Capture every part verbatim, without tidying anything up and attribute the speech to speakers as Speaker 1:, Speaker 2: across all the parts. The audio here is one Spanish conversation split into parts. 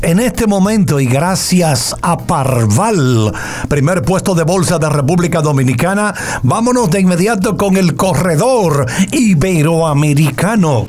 Speaker 1: En este momento y gracias a Parval, primer puesto de bolsa de República Dominicana, vámonos de inmediato con el corredor iberoamericano.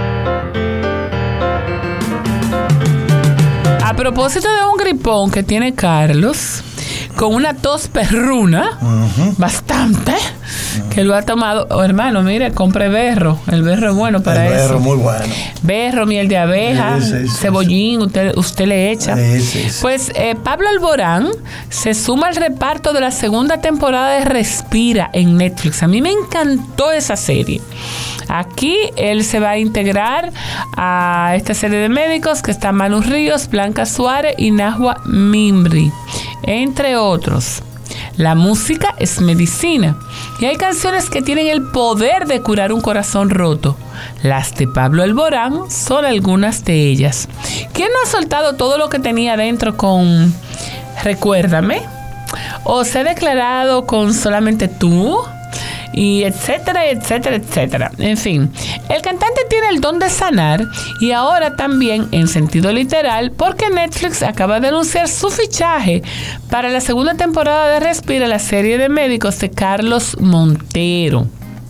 Speaker 2: A propósito de un gripón que tiene Carlos, con una tos perruna, uh-huh. bastante, uh-huh. que lo ha tomado. Oh, hermano, mire, compre berro. El berro es bueno para
Speaker 1: el
Speaker 2: eso.
Speaker 1: El berro muy bueno.
Speaker 2: Berro, miel de abeja, sí, sí, cebollín, sí. Usted, usted le echa. Sí, sí, sí. Pues eh, Pablo Alborán se suma al reparto de la segunda temporada de Respira en Netflix. A mí me encantó esa serie. Aquí él se va a integrar a esta serie de médicos que están Manu Ríos, Blanca Suárez y Nahua Mimbri, entre otros. La música es medicina y hay canciones que tienen el poder de curar un corazón roto. Las de Pablo Alborán son algunas de ellas. ¿Quién no ha soltado todo lo que tenía dentro con Recuérdame? ¿O se ha declarado con Solamente tú? Y etcétera, etcétera, etcétera. En fin, el cantante tiene el don de sanar y ahora también en sentido literal, porque Netflix acaba de anunciar su fichaje para la segunda temporada de Respira, la serie de médicos de Carlos Montero.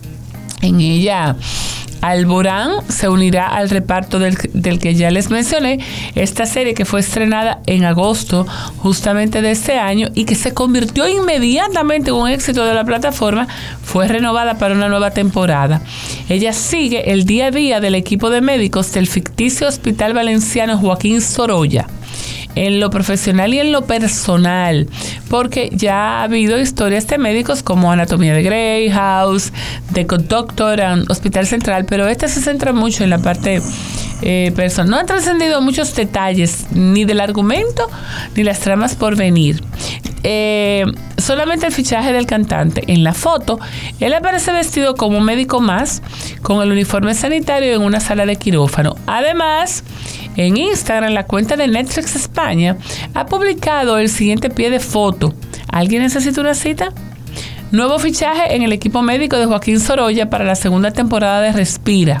Speaker 2: En ella, Alborán se unirá al reparto del, del que ya les mencioné, esta serie que fue estrenada en agosto justamente de este año y que se convirtió inmediatamente en un éxito de la plataforma, fue renovada para una nueva temporada. Ella sigue el día a día del equipo de médicos del ficticio Hospital Valenciano Joaquín Sorolla, en lo profesional y en lo personal, porque ya ha habido historias de médicos como Anatomía de Grey, House, The Good Doctor, Hospital Central, pero esta se centra mucho en la parte eh, personal. No han trascendido muchos detalles ni del argumento ni las tramas por venir. Eh, solamente el fichaje del cantante. En la foto, él aparece vestido como un médico más, con el uniforme sanitario en una sala de quirófano. Además, en Instagram, la cuenta de Netflix España ha publicado el siguiente pie de foto. ¿Alguien necesita una cita? Nuevo fichaje en el equipo médico de Joaquín Sorolla para la segunda temporada de Respira.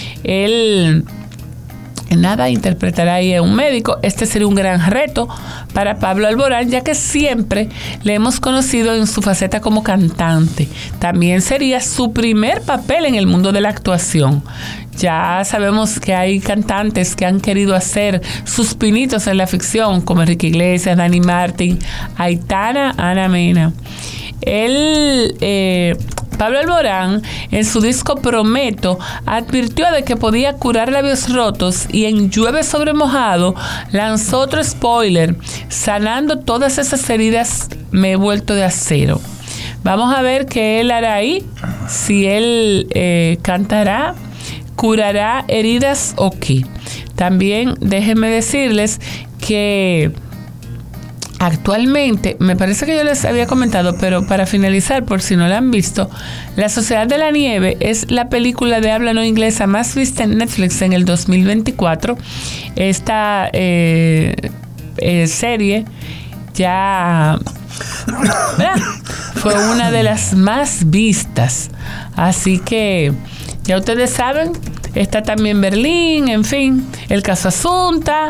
Speaker 2: Él, nada, interpretará ahí a un médico. Este sería un gran reto para Pablo Alborán, ya que siempre le hemos conocido en su faceta como cantante. También sería su primer papel en el mundo de la actuación. Ya sabemos que hay cantantes que han querido hacer sus pinitos en la ficción, como Enrique Iglesias, Dani Martin, Aitana, Ana Mena. Él, eh, Pablo Alborán, en su disco Prometo, advirtió de que podía curar labios rotos y en Llueve sobre mojado lanzó otro spoiler: sanando todas esas heridas me he vuelto de acero. Vamos a ver qué él hará ahí, si él eh, cantará, curará heridas o qué. También déjenme decirles que actualmente, me parece que yo les había comentado, pero para finalizar, por si no la han visto, La Sociedad de la Nieve es la película de habla no inglesa más vista en Netflix en el dos mil veinticuatro. Esta eh, eh, serie ya ¿verdad? fue una de las más vistas. Así que ya ustedes saben, está también Berlín, en fin, el caso Asunta,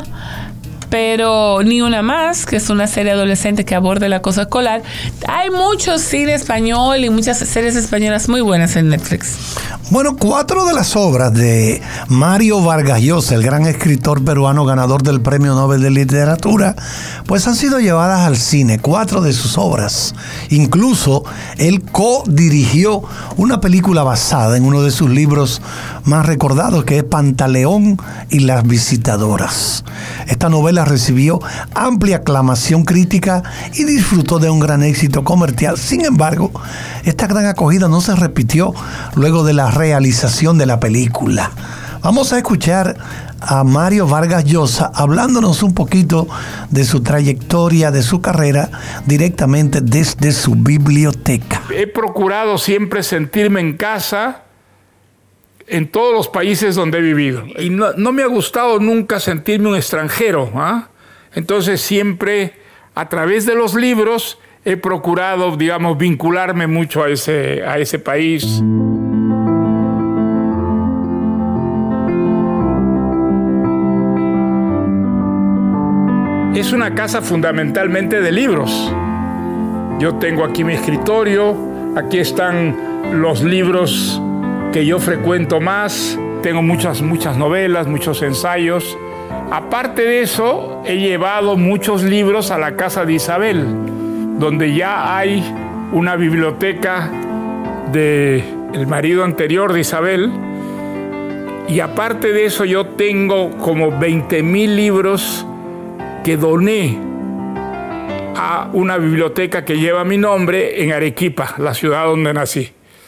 Speaker 2: pero Ni Una Más, que es una serie adolescente que aborda el acoso escolar. Hay mucho cine español y muchas series españolas muy buenas en Netflix.
Speaker 1: Bueno, cuatro de las obras de Mario Vargas Llosa, el gran escritor peruano ganador del Premio Nobel de Literatura, pues han sido llevadas al cine, cuatro de sus obras. Incluso él co-dirigió una película basada en uno de sus libros más recordados, que es Pantaleón y las visitadoras. Esta novela recibió amplia aclamación crítica y disfrutó de un gran éxito comercial. Sin embargo, esta gran acogida no se repitió luego de la realización de la película. Vamos a escuchar a Mario Vargas Llosa hablándonos un poquito de su trayectoria, de su carrera, directamente desde su biblioteca.
Speaker 3: He procurado siempre sentirme en casa en todos los países donde he vivido. Y no, no me ha gustado nunca sentirme un extranjero, ¿ah? Entonces siempre, a través de los libros, he procurado, digamos, vincularme mucho a ese, a ese país. es una casa fundamentalmente de libros. Yo tengo aquí mi escritorio, aquí están los libros que yo frecuento más, tengo muchas, muchas novelas, muchos ensayos. Aparte de eso, he llevado muchos libros a la casa de Isabel, donde ya hay una biblioteca del marido anterior de Isabel. Y aparte de eso, yo tengo como veinte mil libros que doné a una biblioteca que lleva mi nombre en Arequipa, la ciudad donde nací.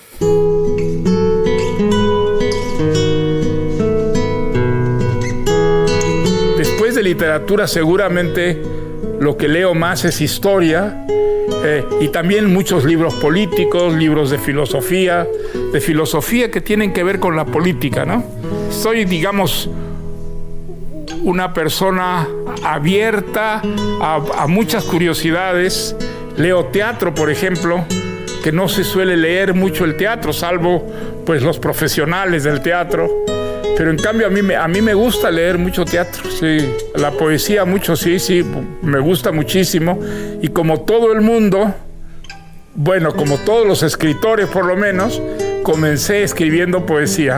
Speaker 3: Después de literatura, seguramente lo que leo más es historia, eh, y también muchos libros políticos, libros de filosofía, de filosofía que tienen que ver con la política, ¿no? Soy, digamos, una persona abierta a, a muchas curiosidades. Leo teatro, por ejemplo, que no se suele leer mucho el teatro, salvo pues los profesionales del teatro. Pero en cambio a mí, me, a mí me gusta leer mucho teatro, sí. La poesía mucho, sí, sí, me gusta muchísimo. Y como todo el mundo, bueno, como todos los escritores por lo menos, comencé escribiendo poesía.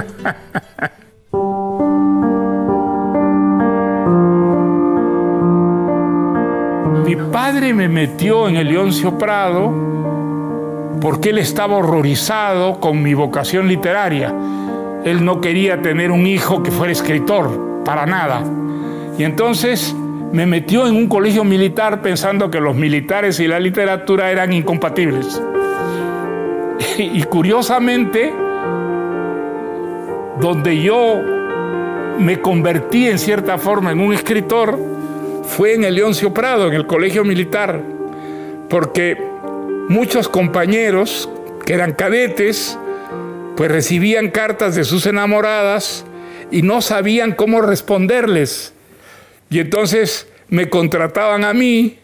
Speaker 3: Mi padre me metió en el Leoncio Prado porque él estaba horrorizado con mi vocación literaria. Él no quería tener un hijo que fuera escritor, para nada. Y entonces me metió en un colegio militar pensando que los militares y la literatura eran incompatibles. Y curiosamente, donde yo me convertí en cierta forma en un escritor, fue en el Leoncio Prado, en el colegio militar, porque muchos compañeros que eran cadetes, pues recibían cartas de sus enamoradas y no sabían cómo responderles. Y entonces me contrataban a mí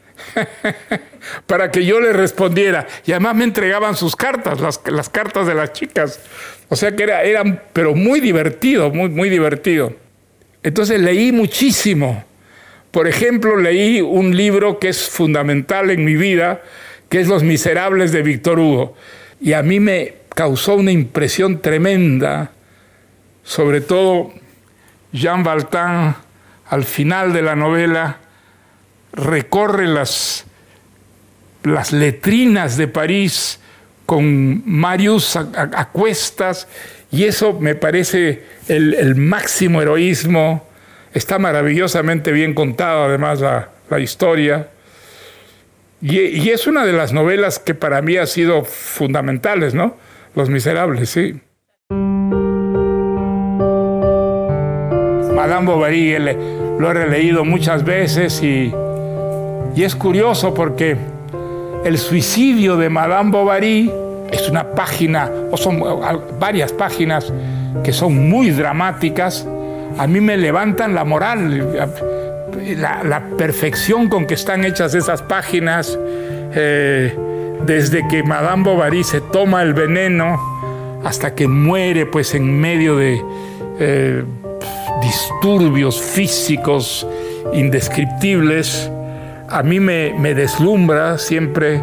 Speaker 3: para que yo les respondiera. Y además me entregaban sus cartas, las, las cartas de las chicas. O sea que era, era pero muy divertido, muy, muy divertido. Entonces leí muchísimo. Por ejemplo, leí un libro que es fundamental en mi vida, que es Los Miserables de Víctor Hugo. Y a mí me causó una impresión tremenda, sobre todo Jean Valjean, al final de la novela, recorre las, las letrinas de París con Marius a, a, a cuestas, y eso me parece el, el máximo heroísmo. Está maravillosamente bien contado, además, la, la historia. Y, y es una de las novelas que para mí ha sido fundamentales, ¿no? Los Miserables, sí. Madame Bovary lo he releído muchas veces y, y es curioso porque el suicidio de Madame Bovary es una página, o son varias páginas que son muy dramáticas. A mí me levantan la moral, la, la perfección con que están hechas esas páginas, eh, desde que Madame Bovary se toma el veneno hasta que muere pues en medio de eh, disturbios físicos indescriptibles. A mí me, me deslumbra siempre.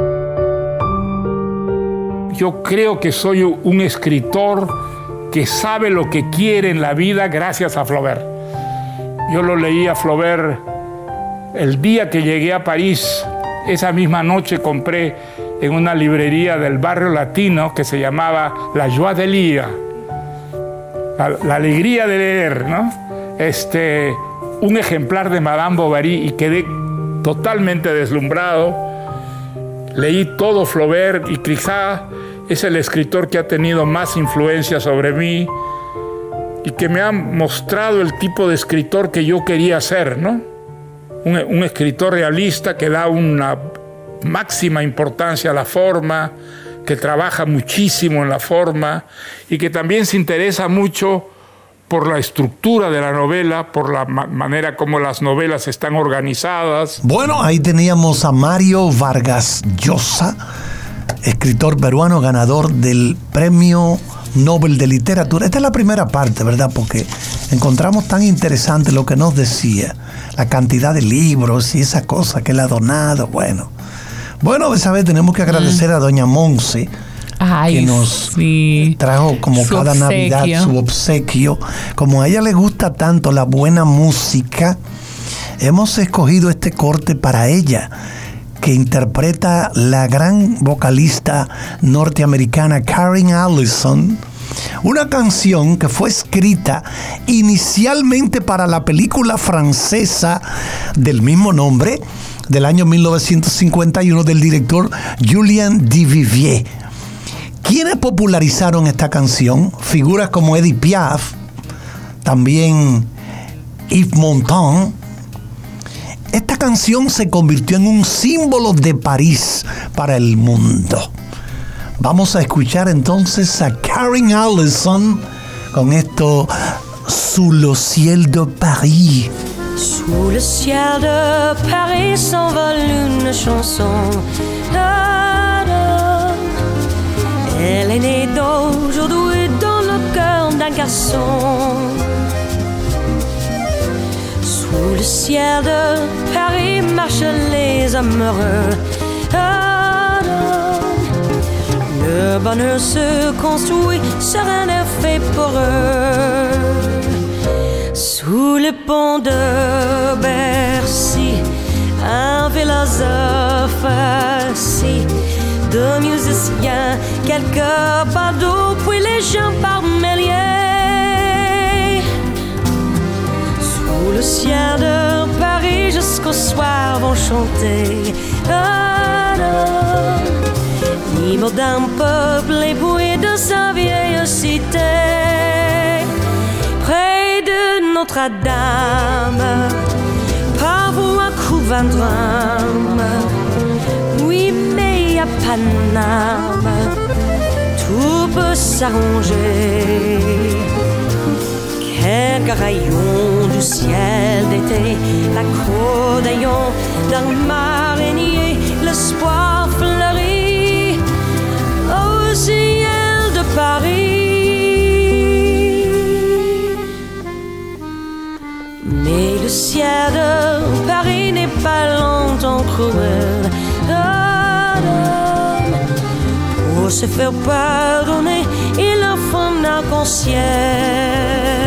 Speaker 3: Yo creo que soy un escritor que sabe lo que quiere en la vida gracias a Flaubert. Yo lo leí a Flaubert el día que llegué a París. Esa misma noche compré en una librería del barrio latino que se llamaba La Joie de Lire, la, la alegría de leer, ¿no? Este, un ejemplar de Madame Bovary y quedé totalmente deslumbrado. Leí todo Flaubert y quizá es el escritor que ha tenido más influencia sobre mí y que me ha mostrado el tipo de escritor que yo quería ser, ¿no? Un, un escritor realista que da una máxima importancia a la forma, que trabaja muchísimo en la forma y que también se interesa mucho por la estructura de la novela, por la ma- manera como las novelas están organizadas.
Speaker 1: Bueno, ahí teníamos a Mario Vargas Llosa, escritor peruano ganador del Premio Nobel de Literatura. Esta es la primera parte, ¿verdad? Porque encontramos tan interesante lo que nos decía. la cantidad de libros y esas cosas que él ha donado. Bueno, bueno, esa vez tenemos que agradecer mm. a doña Monse, Ay, que nos sí. trajo como su cada obsequio. Navidad su obsequio. Como a ella le gusta tanto la buena música, hemos escogido este corte para ella, que interpreta la gran vocalista norteamericana Karen Allison, una canción que fue escrita inicialmente para la película francesa del mismo nombre, del año mil novecientos cincuenta y uno, del director Julien Duvivier. ¿Quiénes popularizaron esta canción? Figuras como Edith Piaf, también Yves Montand. Esta canción se convirtió en un símbolo de París para el mundo. Vamos a escuchar entonces a Karen Allison con esto, Sous le ciel de Paris.
Speaker 4: Sous le ciel de Paris s'envole une chanson. Da, da. Elle est née d'aujourd'hui dans le cœur d'un garçon. Sous le ciel de Paris marchent les amoureux. Ah, le bonheur se construit sur un effet pour eux. Sous le pont de Bercy, un philosophe assis, deux musiciens, quelques badauds, puis les gens par milliers. Sous le ciel de Paris jusqu'au soir vont chanter. Ah, ah, l'hymne d'un peuple ébloui de sa vieille cité. Près de Notre-Dame, parfois couvre un drame. Oui, mais à Paname, tout peut s'arranger. Quelques rayons du ciel d'été, la croix d'aillon d'un marinier, l'espoir fleurit au ciel de Paris. Mais le ciel de Paris n'est pas longtemps cruel. Pour se faire pardonner, il offre un arc-en-ciel.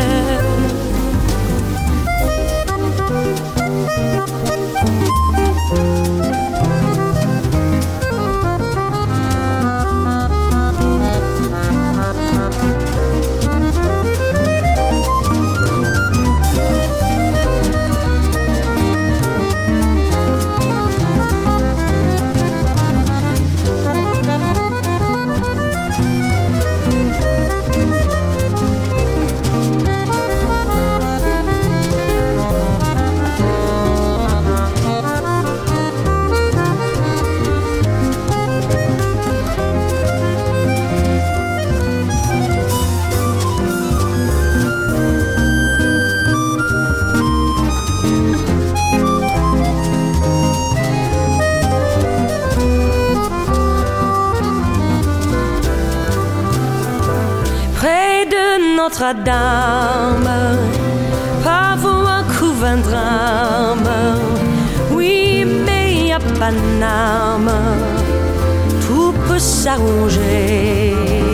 Speaker 4: Notre-Dame, parfois couvre un drame. Oui, mais à Paname, tout peut s'arranger.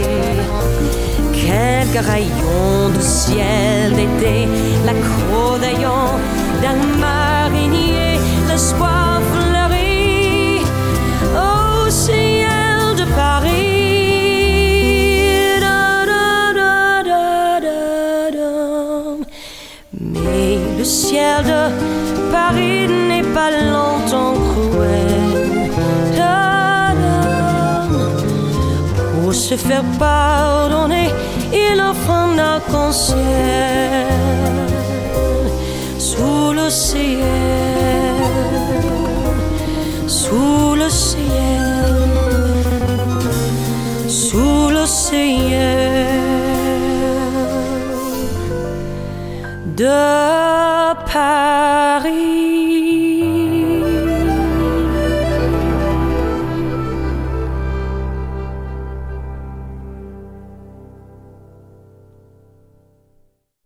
Speaker 4: Quelques rayons du ciel d'été, la croix d'aillon d'un marinier, l'espoir fleurit au ciel de Paris. Le ciel de Paris n'est pas longtemps cruel. Da, da. Pour se faire pardonner, il offre un arc-en-ciel. Sous le ciel, sous le ciel, sous le ciel de Paris.